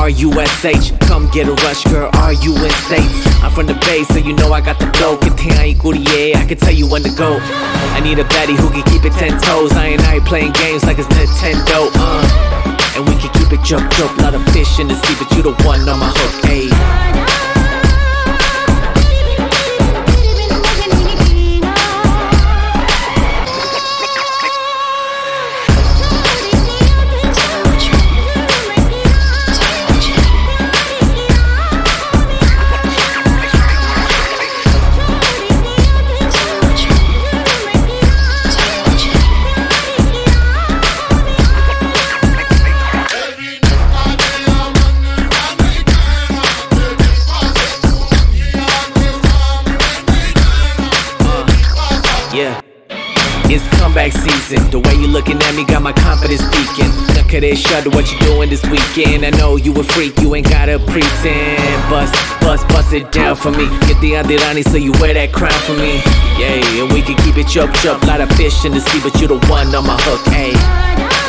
R-U-S-H. Come get a rush, girl, are you in states? I'm from the Bay, so you know I got the flow. I can tell you when to go. I need a baddie who can keep it 10 toes. I ain't playing games like it's Nintendo. And we can keep it jump. Lot of fish in the sea, but you the one on my hook, ayy. Yeah, it's comeback season. The way you looking at me got my confidence speaking. Look at this, shudder, what you doing this weekend? I know you a freak, you ain't gotta pretend. Bust it down for me. Get the Adirani so you wear that crown for me. Yeah, and we can keep it chop. Lot of fish in the sea, but you the one on my hook, ayy.